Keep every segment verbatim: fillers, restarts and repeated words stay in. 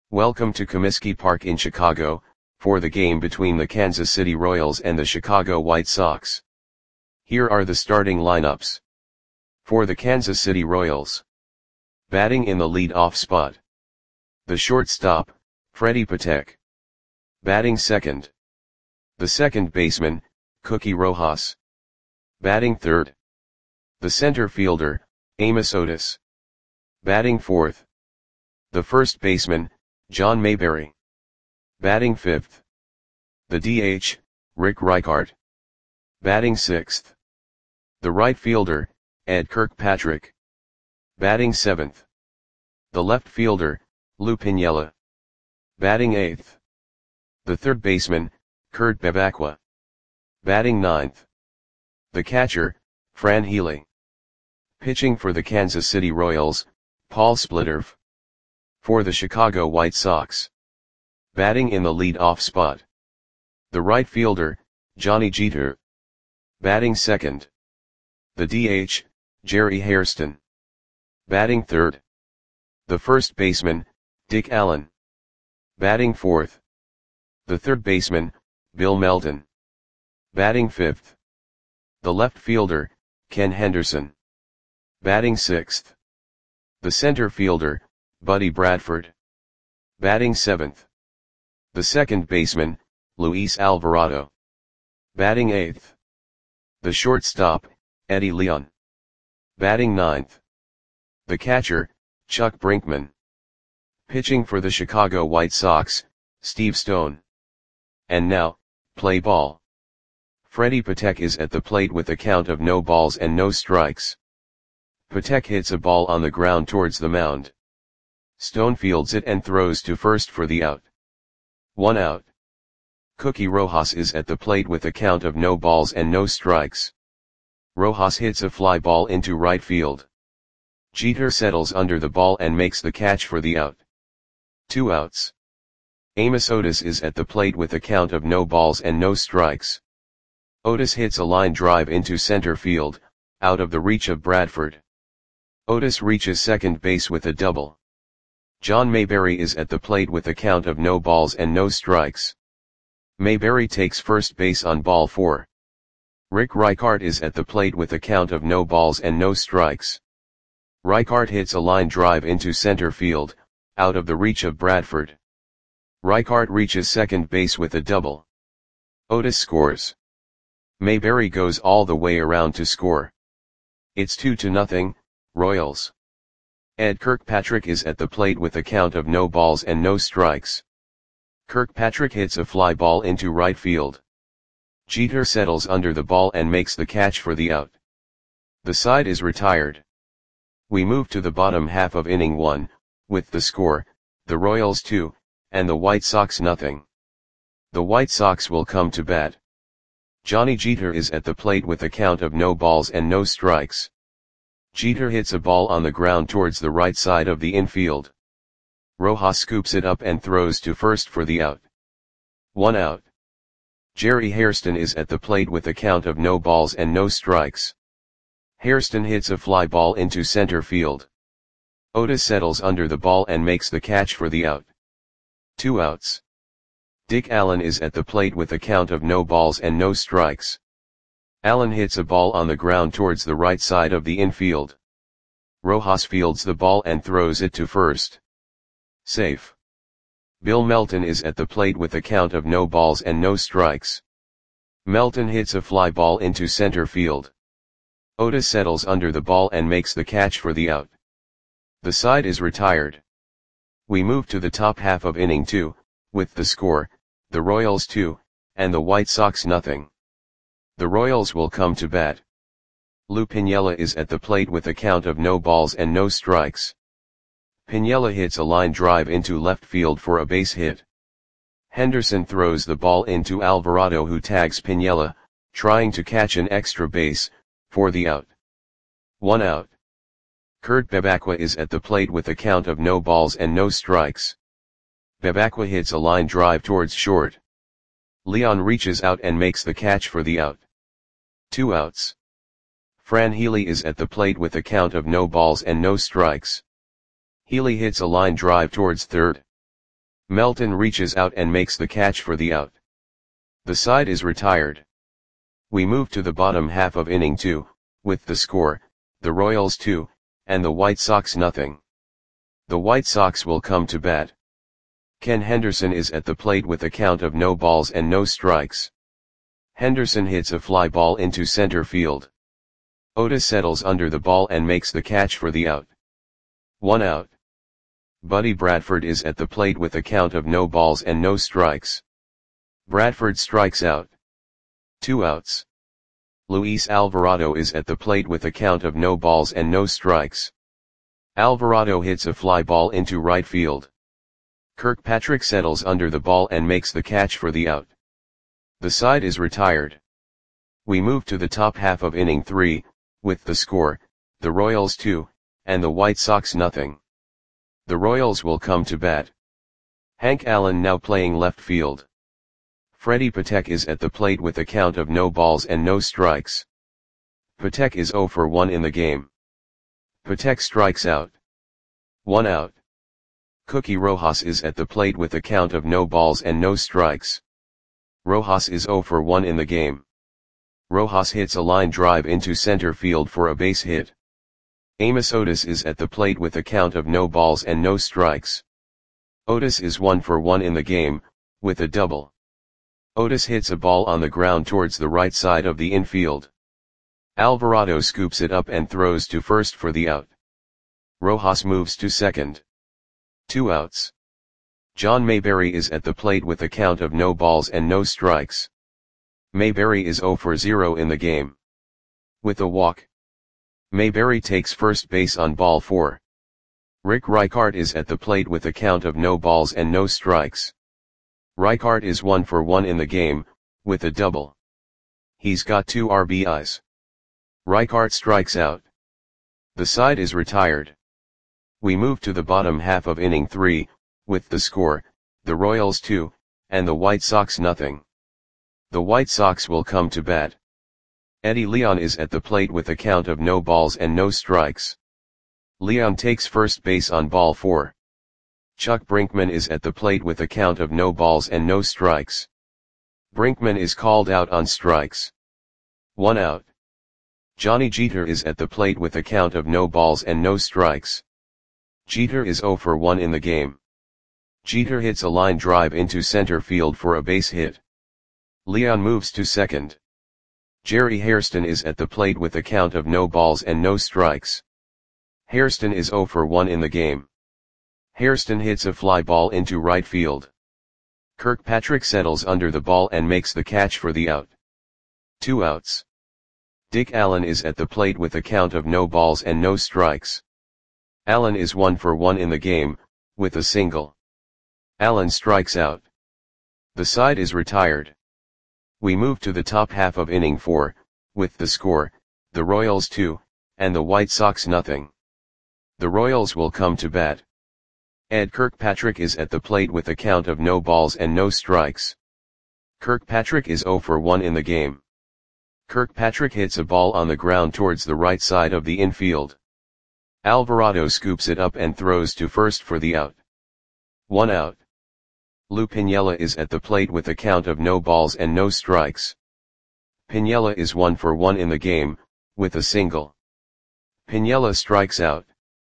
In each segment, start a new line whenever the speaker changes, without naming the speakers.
Welcome to Comiskey Park in Chicago, for the game between the Kansas City Royals and the Chicago White Sox. Here are the starting lineups. For the Kansas City Royals. Batting in the lead-off spot. The shortstop, Freddy Patek. Batting second. The second baseman, Cookie Rojas. Batting third. The center fielder, Amos Otis. Batting fourth. The first baseman, John Mayberry. Batting fifth. The D H, Rick Reichart. Batting sixth. The right fielder, Ed Kirkpatrick. Batting seventh. The left fielder, Lou Piniella. Batting eighth. The third baseman, Kurt Bevacqua. Batting ninth. The catcher, Fran Healy. Pitching for the Kansas City Royals, Paul Splitterf. For the Chicago White Sox. Batting in the lead-off spot. The right fielder, Johnny Jeter. Batting second. The D H, Jerry Hairston. Batting third. The first baseman, Dick Allen. Batting fourth. The third baseman, Bill Melton. Batting fifth. The left fielder, Ken Henderson. Batting sixth. The center fielder, Buddy Bradford. Batting seventh. The second baseman, Luis Alvarado. Batting eighth. The shortstop, Eddie Leon. Batting ninth. The catcher, Chuck Brinkman. Pitching for the Chicago White Sox, Steve Stone. And now, play ball. Freddy Patek is at the plate with a count of no balls and no strikes. Patek hits a ball on the ground towards the mound. Stone fields it and throws to first for the out. One out. Cookie Rojas is at the plate with a count of no balls and no strikes. Rojas hits a fly ball into right field. Jeter settles under the ball and makes the catch for the out. Two outs. Amos Otis is at the plate with a count of no balls and no strikes. Otis hits a line drive into center field, out of the reach of Bradford. Otis reaches second base with a double. John Mayberry is at the plate with a count of no balls and no strikes. Mayberry takes first base on ball four. Rick Reichart is at the plate with a count of no balls and no strikes. Reichart hits a line drive into center field, out of the reach of Bradford. Reichart reaches second base with a double. Otis scores. Mayberry goes all the way around to score. It's two to nothing, Royals. Ed Kirkpatrick is at the plate with a count of no balls and no strikes. Kirkpatrick hits a fly ball into right field. Jeter settles under the ball and makes the catch for the out. The side is retired. We move to the bottom half of inning one, with the score, the Royals two, and the White Sox nothing. The White Sox will come to bat. Johnny Jeter is at the plate with a count of no balls and no strikes. Jeter hits a ball on the ground towards the right side of the infield. Rojas scoops it up and throws to first for the out. One out. Jerry Hairston is at the plate with a count of no balls and no strikes. Hairston hits a fly ball into center field. Otis settles under the ball and makes the catch for the out. Two outs. Dick Allen is at the plate with a count of no balls and no strikes. Allen hits a ball on the ground towards the right side of the infield. Rojas fields the ball and throws it to first. Safe. Bill Melton is at the plate with a count of no balls and no strikes. Melton hits a fly ball into center field. Otis settles under the ball and makes the catch for the out. The side is retired. We move to the top half of inning two, with the score, the Royals two, and the White Sox nothing. The Royals will come to bat. Lou Piniella is at the plate with a count of no balls and no strikes. Piniella hits a line drive into left field for a base hit. Henderson throws the ball into Alvarado, who tags Piniella, trying to catch an extra base, for the out. One out. Kurt Bevacqua is at the plate with a count of no balls and no strikes. Bevacqua hits a line drive towards short. Leon reaches out and makes the catch for the out. Two outs. Fran Healy is at the plate with a count of no balls and no strikes. Healy hits a line drive towards third. Melton reaches out and makes the catch for the out. The side is retired. We move to the bottom half of inning two, with the score, the Royals two, and the White Sox nothing. The White Sox will come to bat. Ken Henderson is at the plate with a count of no balls and no strikes. Henderson hits a fly ball into center field. Otis settles under the ball and makes the catch for the out. One out. Buddy Bradford is at the plate with a count of no balls and no strikes. Bradford strikes out. Two outs. Luis Alvarado is at the plate with a count of no balls and no strikes. Alvarado hits a fly ball into right field. Kirkpatrick settles under the ball and makes the catch for the out. The side is retired. We move to the top half of inning three, with the score, the Royals two, and the White Sox nothing. The Royals will come to bat. Hank Allen now playing left field. Freddie Patek is at the plate with a count of no balls and no strikes. Patek is oh for one in the game. Patek strikes out. One out. Cookie Rojas is at the plate with a count of no balls and no strikes. Rojas is oh for one in the game. Rojas hits a line drive into center field for a base hit. Amos Otis is at the plate with a count of no balls and no strikes. Otis is one for one in the game, with a double. Otis hits a ball on the ground towards the right side of the infield. Alvarado scoops it up and throws to first for the out. Rojas moves to second. Two outs. John Mayberry is at the plate with a count of no balls and no strikes. Mayberry is oh for zero in the game. With a walk. Mayberry takes first base on ball four. Rick Reichart is at the plate with a count of no balls and no strikes. Reichart is one for one in the game, with a double. He's got two R B Is. Reichart strikes out. The side is retired. We move to the bottom half of inning three, with the score, the Royals two, and the White Sox nothing. The White Sox will come to bat. Eddie Leon is at the plate with a count of no balls and no strikes. Leon takes first base on ball four. Chuck Brinkman is at the plate with a count of no balls and no strikes. Brinkman is called out on strikes. One out. Johnny Jeter is at the plate with a count of no balls and no strikes. Jeter is oh for one in the game. Jeter hits a line drive into center field for a base hit. Leon moves to second. Jerry Hairston is at the plate with a count of no balls and no strikes. Hairston is oh for one in the game. Hairston hits a fly ball into right field. Kirkpatrick settles under the ball and makes the catch for the out. Two outs. Dick Allen is at the plate with a count of no balls and no strikes. Allen is one for one in the game, with a single. Allen strikes out. The side is retired. We move to the top half of inning four, with the score, the Royals two, and the White Sox nothing. The Royals will come to bat. Ed Kirkpatrick is at the plate with a count of no balls and no strikes. Kirkpatrick is oh for one in the game. Kirkpatrick hits a ball on the ground towards the right side of the infield. Alvarado scoops it up and throws to first for the out. One out. Lou Piniella is at the plate with a count of no balls and no strikes. Piniella is one for one in the game, with a single. Piniella strikes out.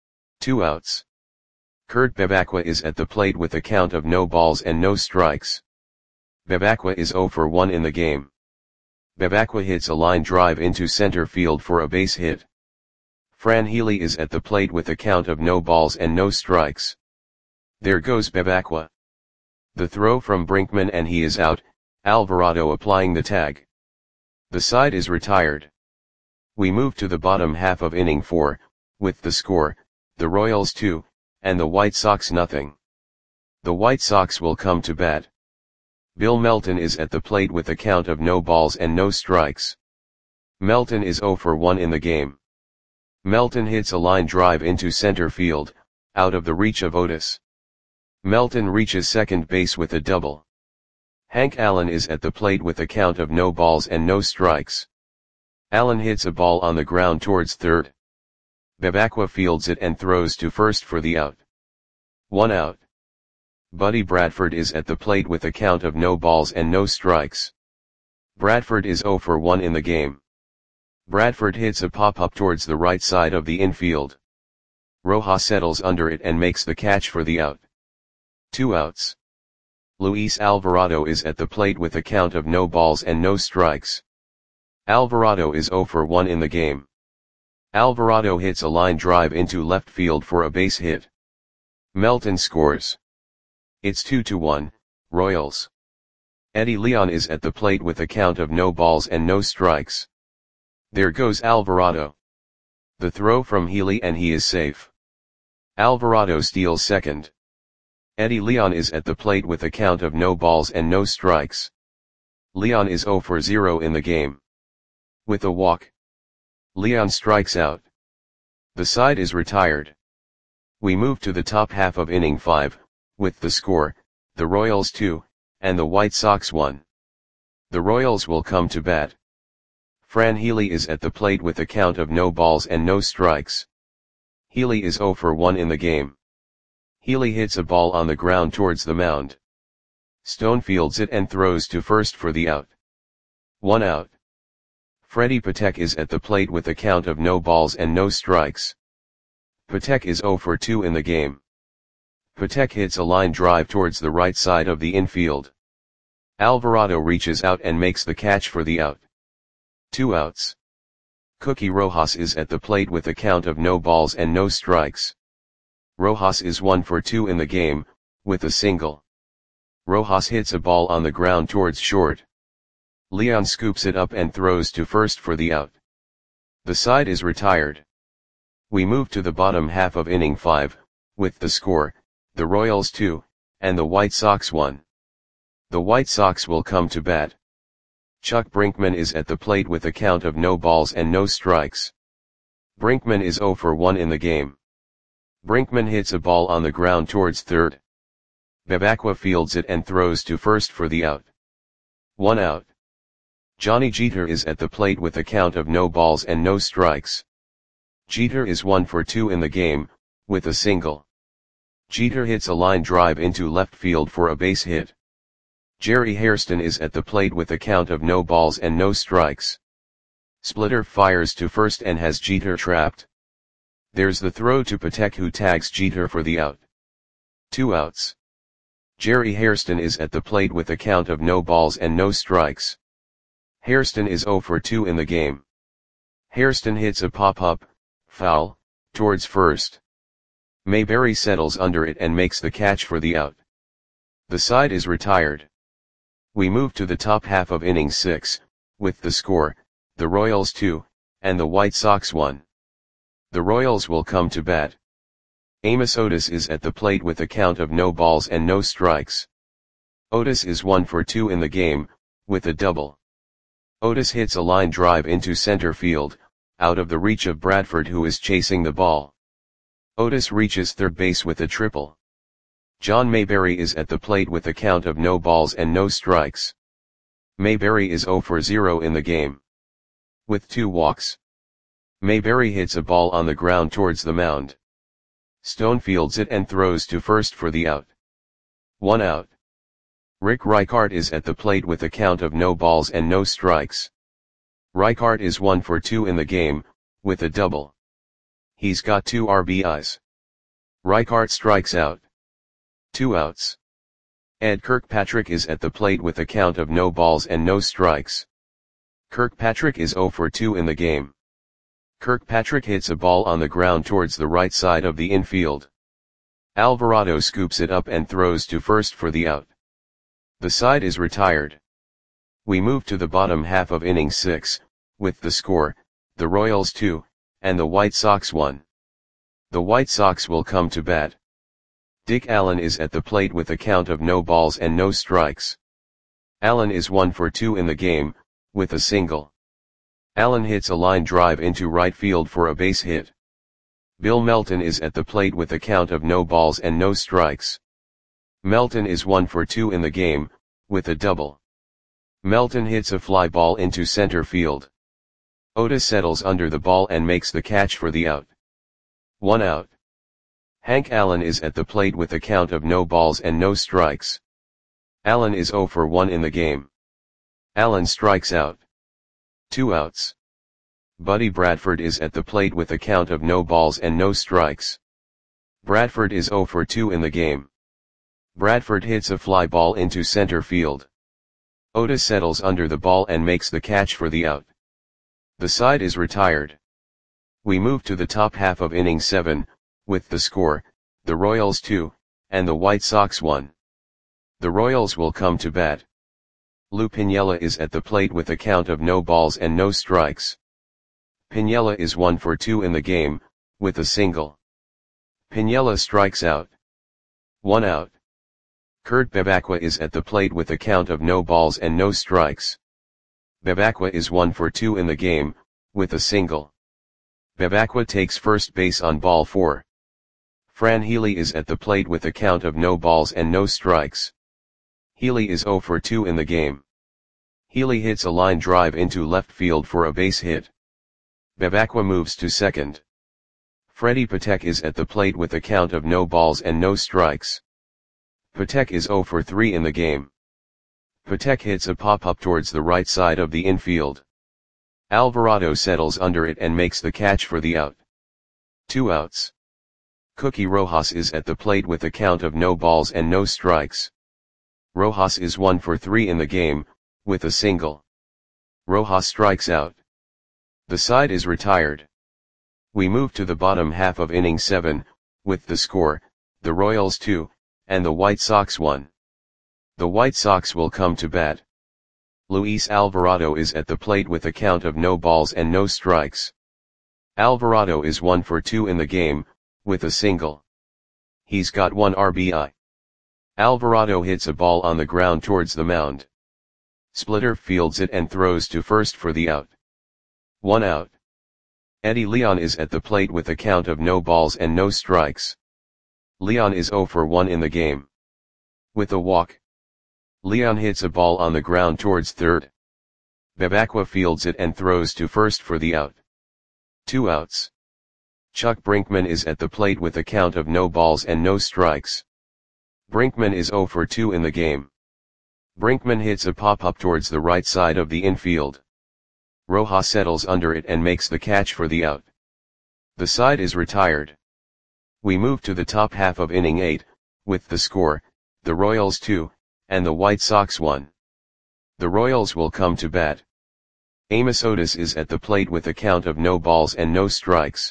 Two outs. Kurt Bevacqua is at the plate with a count of no balls and no strikes. Bevacqua is oh for one in the game. Bevacqua hits a line drive into center field for a base hit. Fran Healy is at the plate with a count of no balls and no strikes. There goes Bevacqua. The throw from Brinkman and he is out, Alvarado applying the tag. The side is retired. We move to the bottom half of inning four, with the score, the Royals two, and the White Sox nothing. The White Sox will come to bat. Bill Melton is at the plate with a count of no balls and no strikes. Melton is oh for one in the game. Melton hits a line drive into center field, out of the reach of Otis. Melton reaches second base with a double. Hank Allen is at the plate with a count of no balls and no strikes. Allen hits a ball on the ground towards third. Bevacqua fields it and throws to first for the out. One out. Buddy Bradford is at the plate with a count of no balls and no strikes. Bradford is zero for one in the game. Bradford hits a pop-up towards the right side of the infield. Rojas settles under it and makes the catch for the out. Two outs. Luis Alvarado is at the plate with a count of no balls and no strikes. Alvarado is zero for one in the game. Alvarado hits a line drive into left field for a base hit. Melton scores. It's two to one, Royals. Eddie Leon is at the plate with a count of no balls and no strikes. There goes Alvarado. The throw from Healy and he is safe. Alvarado steals second. Eddie Leon is at the plate with a count of no balls and no strikes. Leon is zero for zero in the game. With a walk, Leon strikes out. The side is retired. We move to the top half of inning five, with the score, the Royals two, and the White Sox one. The Royals will come to bat. Fran Healy is at the plate with a count of no balls and no strikes. Healy is zero for one in the game. Healy hits a ball on the ground towards the mound. Stone fields it and throws to first for the out. One out. Freddie Patek is at the plate with a count of no balls and no strikes. Patek is zero for two in the game. Patek hits a line drive towards the right side of the infield. Alvarado reaches out and makes the catch for the out. Two outs. Cookie Rojas is at the plate with a count of no balls and no strikes. Rojas is one for two in the game, with a single. Rojas hits a ball on the ground towards short. Leon scoops it up and throws to first for the out. The side is retired. We move to the bottom half of inning five, with the score, the Royals two, and the White Sox one. The White Sox will come to bat. Chuck Brinkman is at the plate with a count of no balls and no strikes. Brinkman is zero for one in the game. Brinkman hits a ball on the ground towards third. Bebacqua fields it and throws to first for the out. One out. Johnny Jeter is at the plate with a count of no balls and no strikes. Jeter is one for two in the game, with a single. Jeter hits a line drive into left field for a base hit. Jerry Hairston is at the plate with a count of no balls and no strikes. Splitter fires to first and has Jeter trapped. There's the throw to Patek who tags Jeter for the out. Two outs. Jerry Hairston is at the plate with a count of no balls and no strikes. Hairston is zero for two in the game. Hairston hits a pop-up, foul, towards first. Mayberry settles under it and makes the catch for the out. The side is retired. We move to the top half of inning six, with the score, the Royals two, and the White Sox one. The Royals will come to bat. Amos Otis is at the plate with a count of no balls and no strikes. Otis is one for two in the game, with a double. Otis hits a line drive into center field, out of the reach of Bradford who is chasing the ball. Otis reaches third base with a triple. John Mayberry is at the plate with a count of no balls and no strikes. Mayberry is zero for zero in the game. With two walks. Mayberry hits a ball on the ground towards the mound. Stone fields it and throws to first for the out. One out. Rick Reichart is at the plate with a count of no balls and no strikes. Reichart is one for two in the game, with a double. He's got two R B Is. Reichart strikes out. Two outs. Ed Kirkpatrick is at the plate with a count of no balls and no strikes. Kirkpatrick is zero for two in the game. Kirkpatrick hits a ball on the ground towards the right side of the infield. Alvarado scoops it up and throws to first for the out. The side is retired. We move to the bottom half of inning six, with the score, the Royals two, and the White Sox one. The White Sox will come to bat. Dick Allen is at the plate with a count of no balls and no strikes. Allen is one for two in the game, with a single. Allen hits a line drive into right field for a base hit. Bill Melton is at the plate with a count of no balls and no strikes. Melton is one for two in the game, with a double. Melton hits a fly ball into center field. Otis settles under the ball and makes the catch for the out. One out. Hank Allen is at the plate with a count of no balls and no strikes. Allen is zero for one in the game. Allen strikes out. Two outs. Buddy Bradford is at the plate with a count of no balls and no strikes. Bradford is zero for two in the game. Bradford hits a fly ball into center field. Otis settles under the ball and makes the catch for the out. The side is retired. We move to the top half of inning seven, with the score, the Royals two, and the White Sox one. The Royals will come to bat. Lou Piniella is at the plate with a count of no balls and no strikes. Piniella is one for two in the game, with a single. Piniella strikes out. One out. Kurt Bevacqua is at the plate with a count of no balls and no strikes. Bevacqua is one for two in the game, with a single. Bevacqua takes first base on ball four. Fran Healy is at the plate with a count of no balls and no strikes. Healy is zero for two in the game. Healy hits a line drive into left field for a base hit. Bevacqua moves to second. Freddie Patek is at the plate with a count of no balls and no strikes. Patek is zero for three in the game. Patek hits a pop-up towards the right side of the infield. Alvarado settles under it and makes the catch for the out. Two outs. Cookie Rojas is at the plate with a count of no balls and no strikes. Rojas is one for three in the game, with a single. Rojas strikes out. The side is retired. We move to the bottom half of inning seven, with the score, the Royals two, and the White Sox one. The White Sox will come to bat. Luis Alvarado is at the plate with a count of no balls and no strikes. Alvarado is one for two in the game, with a single. He's got one R B I. Alvarado hits a ball on the ground towards the mound. Splitter fields it and throws to first for the out. One out. Eddie Leon is at the plate with a count of no balls and no strikes. Leon is zero for one in the game. With a walk. Leon hits a ball on the ground towards third. Bevacqua fields it and throws to first for the out. Two outs. Chuck Brinkman is at the plate with a count of no balls and no strikes. Brinkman is zero for two in the game. Brinkman hits a pop-up towards the right side of the infield. Rojas settles under it and makes the catch for the out. The side is retired. We move to the top half of inning eight, with the score, the Royals two, and the White Sox one. The Royals will come to bat. Amos Otis is at the plate with a count of no balls and no strikes.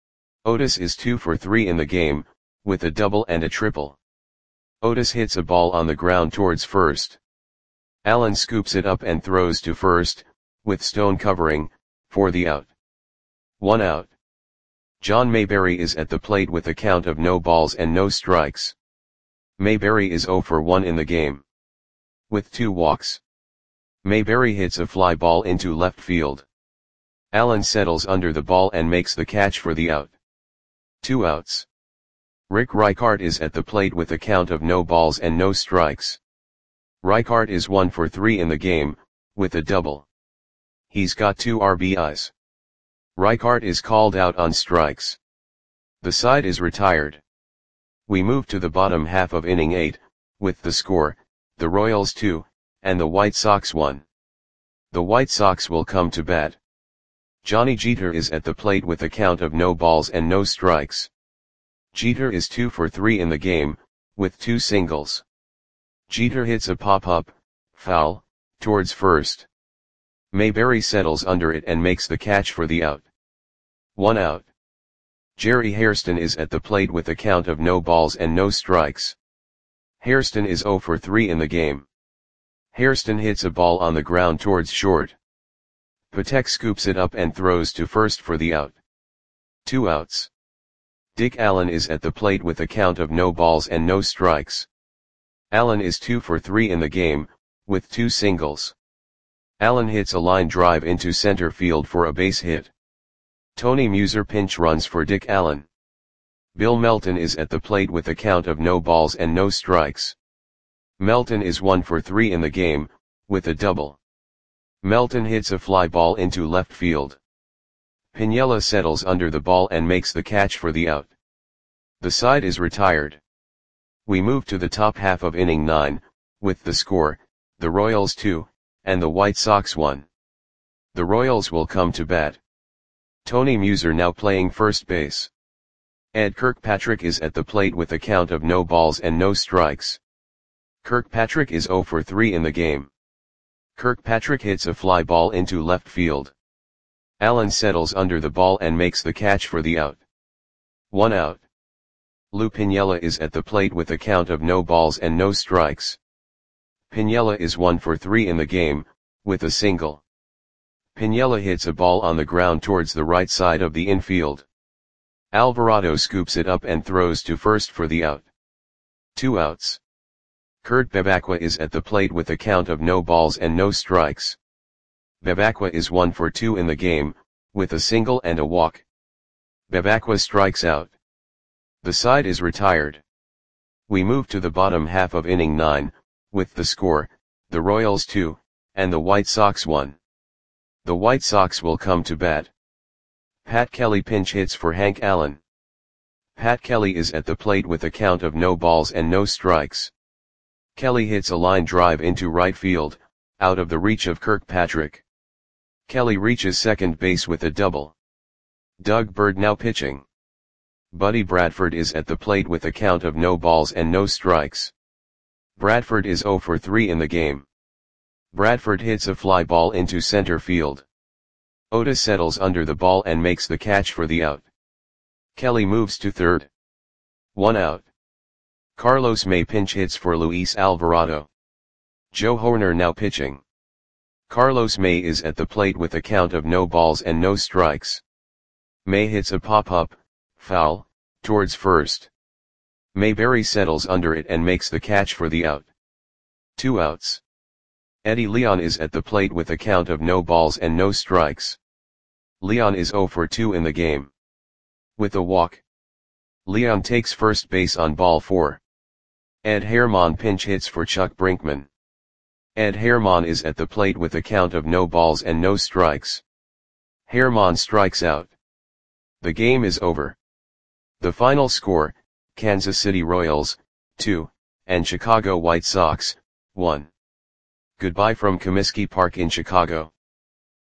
Otis is two for three in the game, with a double and a triple. Otis hits a ball on the ground towards first. Allen scoops it up and throws to first, with Stone covering, for the out. One out. John Mayberry is at the plate with a count of no balls and no strikes. Mayberry is zero for one in the game. With two walks. Mayberry hits a fly ball into left field. Allen settles under the ball and makes the catch for the out. Two outs. Rick Reichart is at the plate with a count of no balls and no strikes. Reichart is one for three in the game, with a double. He's got two R B Is. Reichart is called out on strikes. The side is retired. We move to the bottom half of inning eight, with the score, the Royals two, and the White Sox one. The White Sox will come to bat. Johnny Jeter is at the plate with a count of no balls and no strikes. Jeter is two for three in the game, with two singles. Jeter hits a pop-up, foul, towards first. Mayberry settles under it and makes the catch for the out. One out. Jerry Hairston is at the plate with a count of no balls and no strikes. Hairston is zero for three in the game. Hairston hits a ball on the ground towards short. Patek scoops it up and throws to first for the out. Two outs. Dick Allen is at the plate with a count of no balls and no strikes. Allen is two for three in the game, with two singles. Allen hits a line drive into center field for a base hit. Tony Muser pinch runs for Dick Allen. Bill Melton is at the plate with a count of no balls and no strikes. Melton is one for three in the game, with a double. Melton hits a fly ball into left field. Piniella settles under the ball and makes the catch for the out. The side is retired. We move to the top half of inning nine, with the score, the Royals two, and the White Sox one. The Royals will come to bat. Tony Muser now playing first base. Ed Kirkpatrick is at the plate with a count of no balls and no strikes. Kirkpatrick is oh for three in the game. Kirkpatrick hits a fly ball into left field. Allen settles under the ball and makes the catch for the out. One out. Lou Piniella is at the plate with a count of no balls and no strikes. Piniella is one for three in the game, with a single. Piniella hits a ball on the ground towards the right side of the infield. Alvarado scoops it up and throws to first for the out. Two outs. Kurt Bevacqua is at the plate with a count of no balls and no strikes. Bevacqua is one for two in the game, with a single and a walk. Bevacqua strikes out. The side is retired. We move to the bottom half of inning nine, with the score, the Royals two, and the White Sox one. The White Sox will come to bat. Pat Kelly pinch hits for Hank Allen. Pat Kelly is at the plate with a count of no balls and no strikes. Kelly hits a line drive into right field, out of the reach of Kirkpatrick. Kelly reaches second base with a double. Doug Bird now pitching. Buddy Bradford is at the plate with a count of no balls and no strikes. Bradford is oh for three in the game. Bradford hits a fly ball into center field. Oda settles under the ball and makes the catch for the out. Kelly moves to third. One out. Carlos May pinch hits for Luis Alvarado. Joe Horner now pitching. Carlos May is at the plate with a count of no balls and no strikes. May hits a pop-up, foul, towards first. Mayberry settles under it and makes the catch for the out. Two outs. Eddie Leon is at the plate with a count of no balls and no strikes. Leon is oh for two in the game. With a walk. Leon takes first base on ball four. Ed Herman pinch hits for Chuck Brinkman. Ed Herman is at the plate with a count of no balls and no strikes. Herman strikes out. The game is over. The final score, Kansas City Royals, two, and Chicago White Sox, one. Goodbye from Comiskey Park in Chicago.